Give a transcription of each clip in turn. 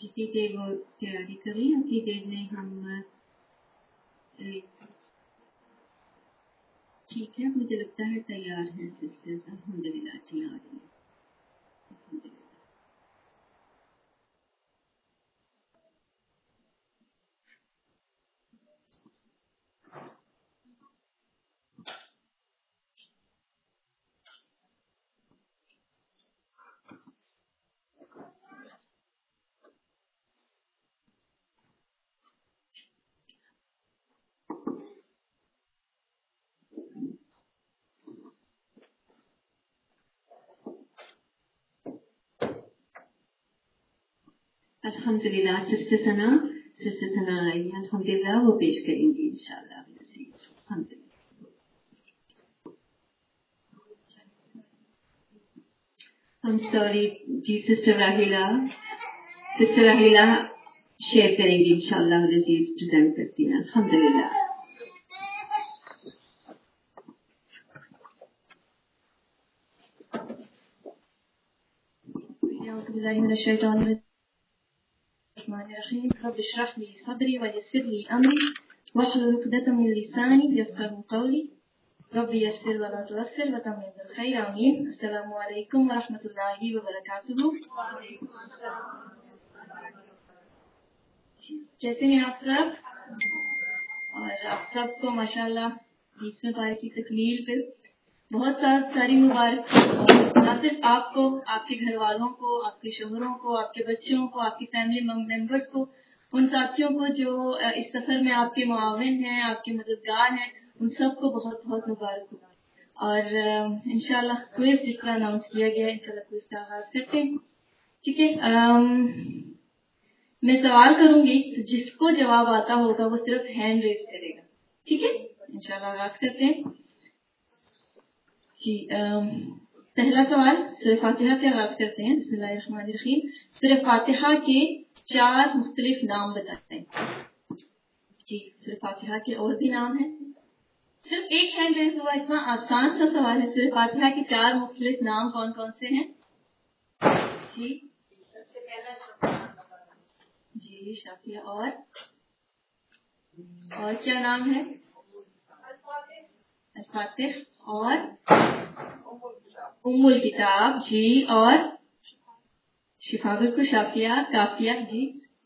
जितनी देर वो तैयारी करें उतनी देर में हम ठीक है, मुझे लगता है तैयार है सिस्टर्स। अल्हम्दुलिल्लाह जी आ रही है। अल्हम्दुलिल्लाह सिस्टर सना आई है। अल्हम्दुलिल्लाह वो पेश करेंगी इंशाअल्लाह। I'm sorry जी सिस्टर राहिला शेयर करेंगी इंशाअल्लाह। अजीज प्रेजेंट करती हैं। अल्हम्दुलिल्लाह। रब इशरह ली सदरी व यस्सिर ली अमरी वहलुल उक़दतम मिन लिसानी यफ़क़हू क़ौली रब्बि यस्सिर व ला तुअस्सिर व तम्मिम बिल खैर। आमीन। अस्सलामु अलैकुम व रहमतुल्लाहि व बरकातुहू। कैसे हैं आप सब? और आप सबको माशाअल्लाह 20वें पारे की तकमील पे बहुत सारी मुबारक। न सिर्फ आपको, आपके घर वालों को, आपके शोहरों को, आपके बच्चों को, आपकी फैमिली मेंबर्स को, उन साथियों को जो इस सफर में आपके मुआविन हैं, आपके मददगार हैं, उन सबको बहुत बहुत मुबारक हो। और इंशाल्लाह क्विज जिस तरह अनाउंस किया गया है, इंशाल्लाह क्विज का आगाज करते हैं। ठीक है, मैं सवाल करूंगी तो जिसको जवाब आता होगा वो सिर्फ हैंड रेज करेगा। ठीक है, इंशाल्लाह आगाज करते हैं जी। पहला सवाल सूरह फातिहा से आगाज करते हैं। बिस्मिल्लाहिर्रहमानिर्रहीम। सूरह फातिहा के 4 मुख्तलिफ नाम बताते हैं जी। सूरह फातिहा के और भी नाम हैं। सिर्फ एक हैंड रेज हुआ, इतना आसान सा सवाल है। सूरह फातिहा के 4 मुख्तलिफ नाम कौन कौन से हैं जी? जी शाफिया। और क्या नाम है? अल-फातिह और उम्मुल किताब जी। और शिफा। बिल्कुल शाफिया। काफिया जी,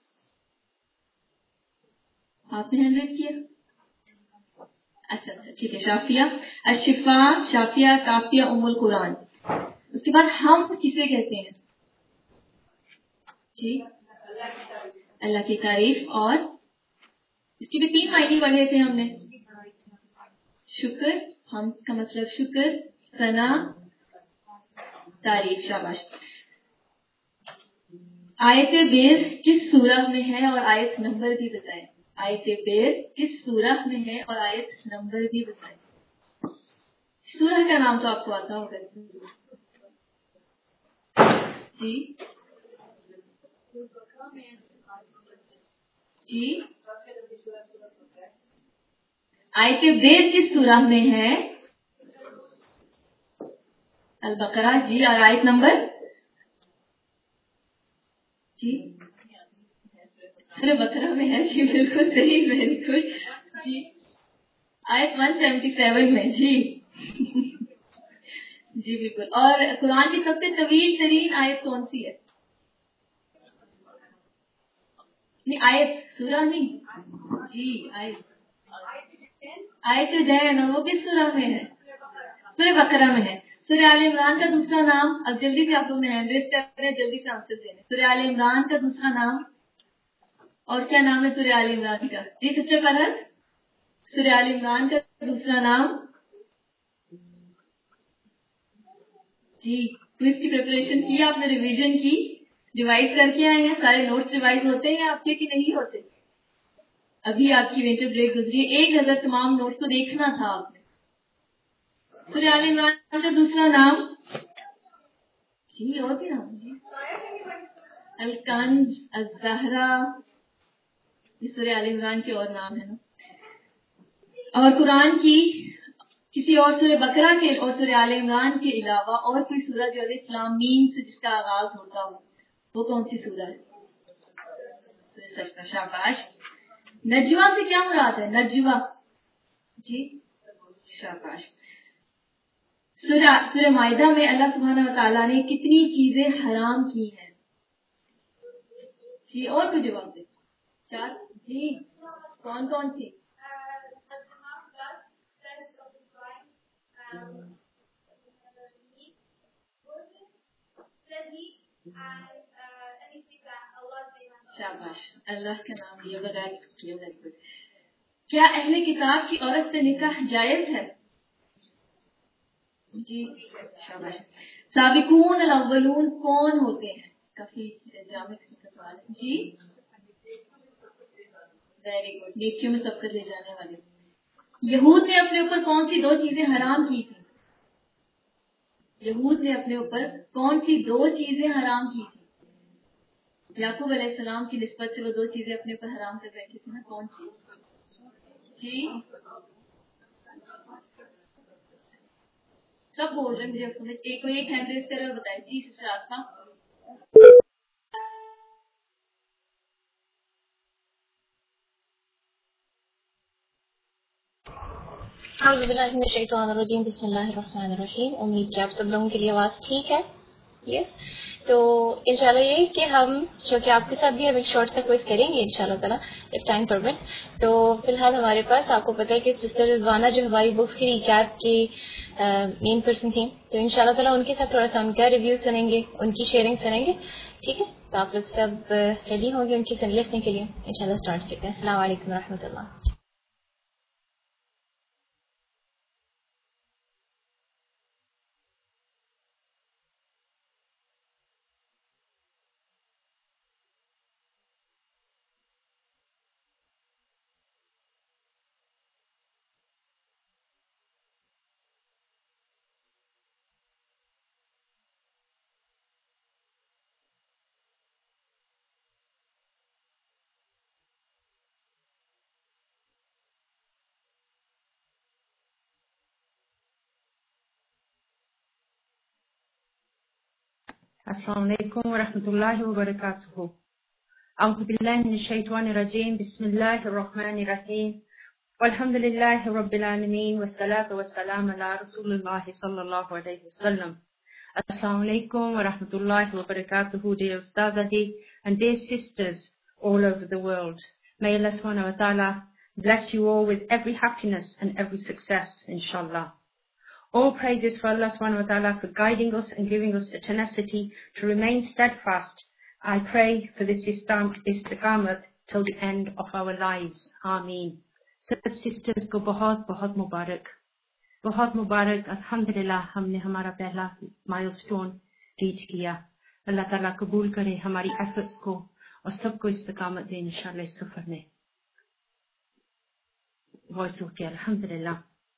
आपने हैंड रेज किया? अच्छा ठीक है। शाफिया, अशिफा, शाफिया, काफिया, उम्मुल कुरान। उसके बाद हम किसे कहते हैं जी? अल्लाह की तारीफ। और इसके भी 3 मायने पढ़े थे हमने। शुक्र, हम का मतलब शुक्र, सना, तारीफ। शाबाश। आयत बेस किस सूरह में है और आयत नंबर भी बताएं। आयत बेस किस सूरह में है और आयत नंबर भी बताएं। सूरह का नाम तो आपको आता होगा जी। जी आयत बेस किस सूरह में है? अल-बकरा जी। और आयत नंबर जी? बकरा में है जी। बिल्कुल सही, वेरी गुड जी। आयत 177 में जी। जी बिल्कुल। और कुरान की सबसे तवील तरीन आयत कौन सी है? नहीं, आयत, सूरह नहीं जी। आयत दैन, वो किस सूरह में है? सूरह बकरा में है। सूरह आल इमरान का दूसरा नाम? अब जल्दी से आप लोग हैंड रेज कर रहे हैं, जल्दी से आंसर देने। सूरह आल इमरान का दूसरा नाम और क्या नाम है सूरह आल इमरान का जी? सिस्टर फरहत, सूरह आल इमरान का दूसरा नाम जी। क्विज की प्रिपरेशन की आपने? रिवीजन की? रिवाइज करके आए हैं? सारे नोट्स रिवाइज होते हैं आपके कि नहीं होते? अभी आपकी विंटर ब्रेक गुजरी, एक नजर तमाम नोट्स को देखना था आपने। सूरह आल इमरान का दूसरा नाम जी? और भी नाम है? अल-कंज, अज़-ज़हरा, ये सूरह आल इमरान के और नाम है ना। और कुरान की किसी और सूरह बकरा के और सूरह आल इमरान के अलावा और कोई सूरह जो अलिफ लाम मीम से जिसका आगाज होता हो, वो कौन सी सूरह है? سجدہ. شاباش. نجوا سے کیا مراد ہے؟ نجوا جی شاباش. سورہ مائدہ میں اللہ سبحانہ و تعالیٰ نے کتنی چیزیں حرام کی ہیں؟ جی اور کوئی جواب دے. 4. جی کون کون سی؟ شاباش. اللہ کا نام لیے بغیر کیے. کیا اہل کتاب کی عورت سے نکاح جائز ہے؟ جی شاباش. سابقون الاولون کون ہوتے ہیں؟ کافی جامع سوال ہے. جی ویری گڈ. نیکیوں میں سبقت لے جانے والے. یہود نے اپنے اوپر کون سی 2 چیزیں حرام کی تھی؟ یہود نے اپنے اوپر کون سی 2 چیزیں حرام کی تھی؟ یعقوب علیہ السلام کی نسبت سے وہ 2 چیزیں اپنے اوپر حرام کر بیٹھی تھی نا. کون سی؟ جی سب بول رہے ہیں مجھے سمجھ. ایک ہینڈ ریز کرے اور بتائیں. جی سسٹر آسما. اعوذ باللہ من الشیطان الرجیم. بسم اللہ الرحمن الرحیم. امید کہ آپ سب لوگوں کے لیے آواز ٹھیک ہے. یس تو انشاءاللہ یہ کہ ہم جو کہ آپ کے ساتھ بھی ہم ایک شارٹ سا کوئز کریں گے انشاءاللہ تعالیٰ if ٹائم پرمٹس. تو فی الحال ہمارے پاس آپ کو پتہ ہے کہ سسٹر رضوانہ جو ہماری بکس کی ریکیپ کی مین پرسن تھیں, تو انشاءاللہ تعالیٰ ان کے ساتھ تھوڑا سا ہم کیا ریویو سنیں گے, ان کی شیئرنگ سنیں گے. ٹھیک ہے تو آپ لوگ سب ریڈی ہوں گے ان کی لسننگ کے لیے. انشاءاللہ اسٹارٹ کرتے ہیں. السلام علیکم و رحمۃ اللہ. السلام علیکم ورحمۃ اللہ وبرکاتہ. اعوذ باللہ من الشیطان الرجیم. بسم اللہ الرحمن الرحیم. والحمد للہ رب العالمین والصلاة والسلام علی رسول اللہ صلی اللہ علیہ وسلم. Assalamu alaikum wa rahmatullahi wa barakatuhu, dear Ustazadi and dear sisters all over the world. May Allah subhanahu wa ta'ala bless you all with every happiness and every success, inshallah. All praises for Allah subhanahu wa ta'ala for guiding us and giving us the tenacity to remain steadfast. I pray for this istiqamat till the end of our lives. Ameen. Sab sisters ko bahut mubarak. بہت مبارک. الحمدللہ ہم نے ہمارا پہلا مائل stone reach کیا. اللہ تعالیٰ قبول کرے ہماری ایفرٹس کو اور سب کو استقامت دے انشاءاللہ اس سفر میں. Voice okay. الحمدللہ.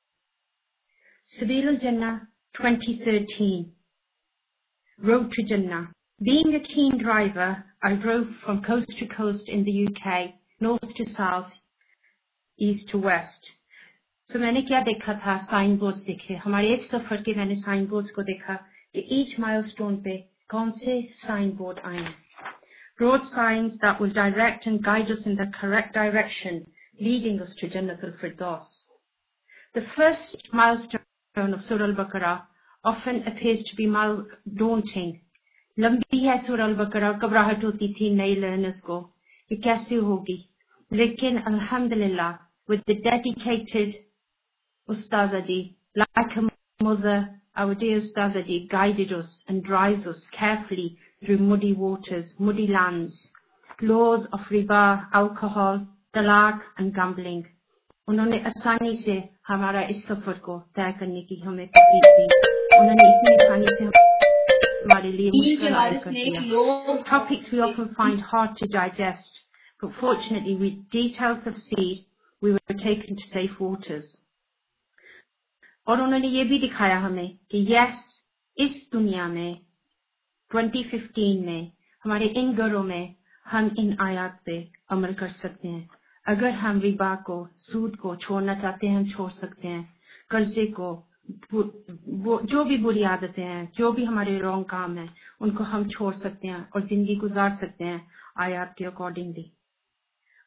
سبیل الجنہ 2013. Road to Jannah. Being a keen driver, I drove from coast to coast in the UK, north to south, east to west. So میں نے کیا دیکھا تھا؟ سائن بورڈز دیکھے. ہمارے اس سفر کے میں نے سائن بورڈز کو دیکھا کہ ایچ مائل سٹون پہ کون سے سائن بورڈ آئے ہیں. Road signs that will direct and guide us in the correct direction, leading us to Jannat al-Firdaus. The first milestone of Surah Al-Baqarah often appears to be daunting. لمبی ہے سورہ البقرہ, گھبراہٹ ہوتی تھی نئی لرنرز کو یہ کیسے ہوگی, لیکن الحمدللہ with the dedicated Ustazadi, like a mother, our dear Ustazadi guided us and drives us carefully through muddy waters, muddy lands, laws of riba, alcohol, talaq and gambling. انہوں نے آسانی سے ہمارا اس سفر کو طے کرنے کی ہمیں توفیق دی. انہوں نے اتنی آسانی سے ہمارے لیے مشکل حل کر دیا. Topics we often find hard to digest, but fortunately with detailed tafsir we were taken to safe waters. اور انہوں نے یہ بھی دکھایا ہمیں کہ یس اس دنیا میں 2015 میں ہمارے ان گھروں میں ہم ان آیات پہ عمل کر سکتے ہیں. اگر ہم ربا کو, سود کو چھوڑنا چاہتے ہیں ہم چھوڑ سکتے ہیں. قرضے کو, جو بھی بری عادتیں ہیں, جو بھی ہمارے رانگ کام ہیں ان کو ہم چھوڑ سکتے ہیں اور زندگی گزار سکتے ہیں آیات کے accordingly.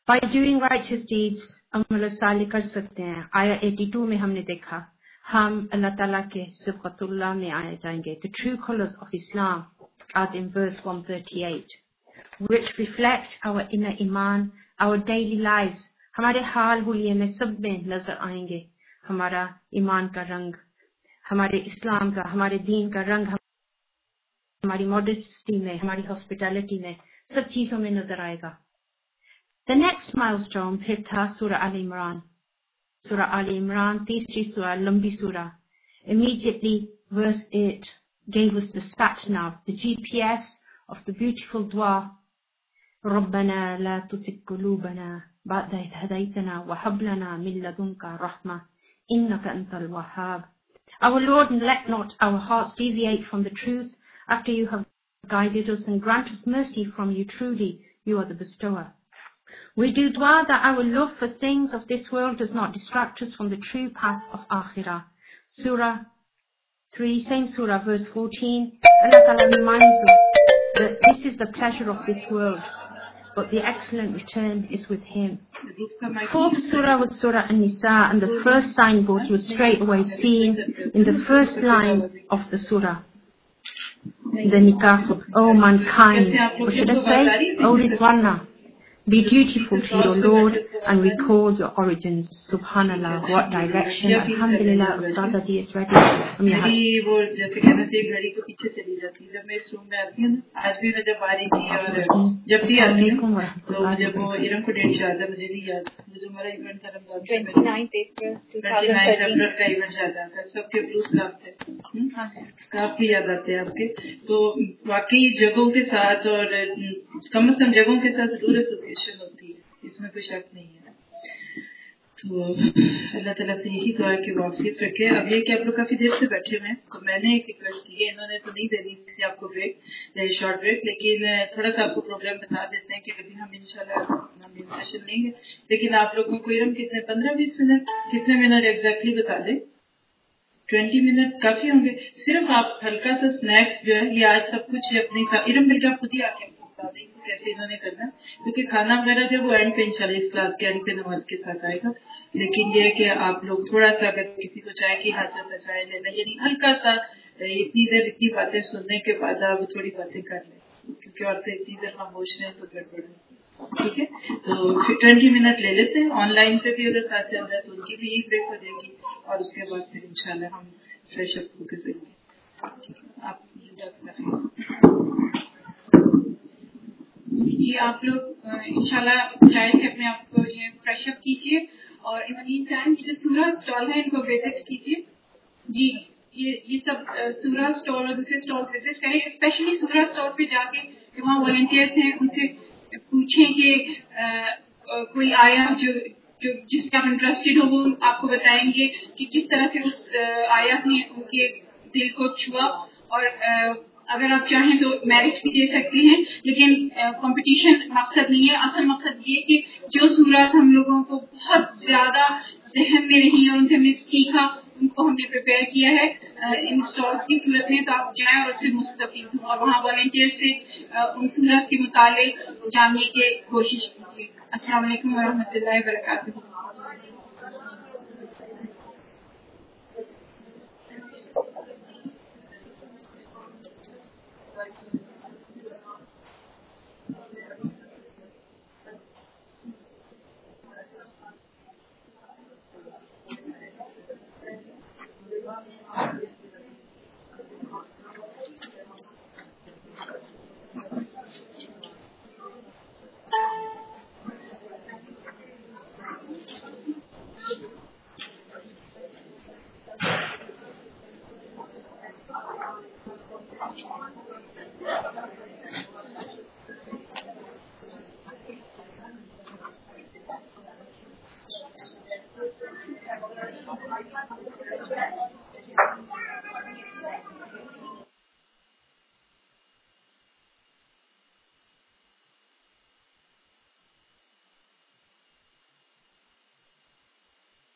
By doing righteous deeds عمل صالح کر سکتے ہیں. آیا 82 میں ہم نے دیکھا ہم اللہ تعالیٰ کے صبغۃ اللہ میں آئے جائیں گے. The true colors of Islam as in verse 138 which reflect our inner iman, our daily lives. ہمارے حال حلیے میں سب میں نظر آئیں گے ہمارا ایمان کا رنگ, ہمارے اسلام کا, ہمارے دین کا رنگ, ہماری ماڈسٹی میں, ہماری ہاسپٹیلٹی میں, سب چیزوں میں نظر آئے گا. The next milestone پھر تھا سورہ آل عمران. سورہ آل عمران تیسری سورہ, لمبی سورہ. Immediately verse 8 gave us the sat-nav, the GPS of the beautiful dua. ربنا لا تزغ قلوبنا بعد إذ هديتنا وهب لنا من لدنك رحمة إنك أنت الوهاب. Our Lord, let not our hearts deviate from the truth after you have guided us, and grant us mercy from you. Truly, you are the bestower. We do dua that our love for things of this world does not distract us from the true path of Akhirah. Surah 3, same surah, verse 14. Allah Ta'ala reminds us that this is the pleasure of this world, but the excellent return is with Him. Fourth surah was Surah An-Nisa, and the first signboard was straight away seen in the first line of the surah. The nikah of, O mankind, or should I say, O Rizwana, be dutiful to your Lord and recall your origins. Subhanallah, what direction. Alhamdulillah, Ustaza ji is ready. میری وہ جیسے کہنا چاہیے گھڑی کو پیچھے چلی جاتی ہے. جب میں اس روم میں آتی ہوں, آج بھی میں جب آ رہی تھی اور جب بھی آتی ہوں تو جب وہ ارم کو ڈیٹ یاد ہے, مجھے نہیں یاد, جو ہمارا ایونٹ تھا رمضان 29 اپریل کا ایونٹ یاد آتا ہے. سب کے بلوز کاف تھے, کاف بھی یاد آتے ہیں آپ کے. تو واقعی جگہوں کے ساتھ اور کم از کم جگہوں کے ساتھ ضرور ایسوسیشن ہوتی ہے, اس میں کوئی شک نہیں ہے. تو اللہ تعالیٰ سے یہی دعا کہ واقفیت رکھے. اب یہ کہ آپ لوگ کافی دیر سے بیٹھے ہوئے ہیں, تو میں نے ایک ریکویسٹ کی ہے, انہوں نے تو نہیں دینی تھی آپ کو بریک, شارٹ بریک, لیکن تھوڑا سا آپ کو پروگرام بتا دیتے ہیں کہ ابھی ہم انشاءاللہ ہم سیشن لیں گے, لیکن آپ لوگوں کو ارم کتنے 15-20 منٹ کتنے منٹ ایگزیکٹلی بتا دیں. 20 منٹ کافی ہوں گے. صرف آپ ہلکا سا اسنیکس جو ہے یہ آج سب کچھ اپنی ارم مل کے آپ خود ہی آ کے بتا دیں کیسے انہوں نے کرنا, کیونکہ کھانا وغیرہ جو وہ اینڈ پہ انشاءاللہ اس کلاس کے اینڈ پہ نماز کے ساتھ آئے گا. لیکن یہ کہ آپ لوگ تھوڑا سا اگر کسی کو چائے کی حاجت ہے چائے لینا, یعنی ہلکا سا اتنی دیر اتنی باتیں سننے کے بعد آپ تھوڑی باتیں کر لیں, کیونکہ عورتیں اتنی دیر خاموش رہیں تو گڑبڑ ہے. ٹھیک ہے, تو 20 منٹ لے لیتے ہیں. آن لائن پہ بھی اگر ساتھ چل رہا ہے تو ان کی بھی یہی بریک ہو جائے گی, اور اس کے بعد پھر انشاءاللہ ہم فریش اپ ہو کے کریں گے. آپ جی آپ لوگ انشاءاللہ چائے سے اپنے آپ کو فریش اپ کیجیے, اور ان دا مین ٹائم یہ جو سورہ اسٹال ہے ان کو وزٹ کیجیے. جی یہ سب سورہ اسٹال اور دوسرے اسٹال وزٹ کریں, اسپیشلی سورہ اسٹال پہ جا کے وہاں والنٹیئرس ہیں ان سے پوچھیں کہ کوئی آیا جو جس پہ آپ انٹرسٹیڈ ہو, وہ آپ کو بتائیں گے کہ کس طرح سے اس آیت نے ان کے دل کو چھوا. اور اگر آپ چاہیں تو میرٹ بھی دے سکتے ہیں, لیکن کمپٹیشن مقصد نہیں ہے. اصل مقصد یہ کہ جو سورج ہم لوگوں کو بہت زیادہ ذہن میں رہی ہیں, ان سے ہم نے سیکھا, ان کو ہم نے پریپیئر کیا ہے ان اسٹالس کی صورت میں, تو آپ جائیں اور اس سے مستفید ہوں, اور وہاں والنٹیئر سے ان سورج کے متعلق جاننے کی کوشش کیجیے. السلام علیکم ورحمۃ اللہ وبرکاتہ.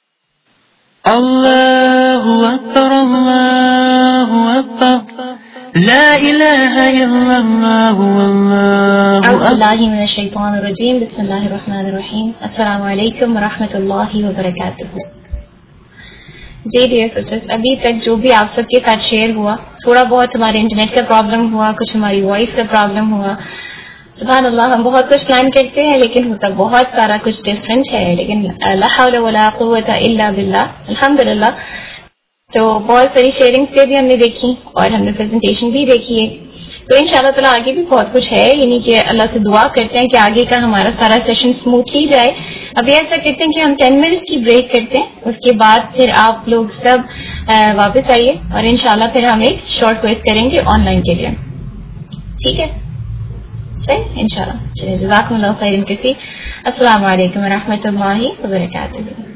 الله أكبر الله أكبر لا الہ الا اللہ واللہ اعوذ باللہ من الشیطان الرجیم بسم اللہ الرحمن الرحیم السلام علیکم ورحمۃ اللہ وبرکاتہ. جی ڈیئر سسٹرز، ابھی تک جو بھی آپ سب کے ساتھ شیئر ہوا، تھوڑا بہت ہمارے انٹرنیٹ کا پرابلم ہوا، کچھ ہماری وائس کا پرابلم ہوا. سبحان اللہ، ہم بہت کچھ پلان کرتے ہیں لیکن ہوتا بہت سارا کچھ ڈفرینٹ ہے. لیکن لا حول ولا قوۃ الا باللہ، الحمدللہ. تو بہت ساری شیئرنگس بھی ہم نے دیکھی اور ہم نے پریزنٹیشن بھی دیکھی ہے. تو ان شاء اللہ تعالیٰ آگے بھی بہت کچھ ہے، یعنی کہ اللہ سے دعا کرتے ہیں کہ آگے کا ہمارا سارا سیشن اسموتھلی جائے. ابھی ایسا کرتے ہیں کہ ہم 10 منٹس کی بریک کرتے ہیں، اس کے بعد پھر آپ لوگ سب واپس آئیے اور انشاءاللہ پھر ہم ایک شارٹ کوئز کریں گے آن لائن کے لیے. ٹھیک ہے صحیح انشاءاللہ. چلیے جزاکم اللہ خیر کثیر. السلام علیکم ورحمۃ اللہ وبرکاتہ.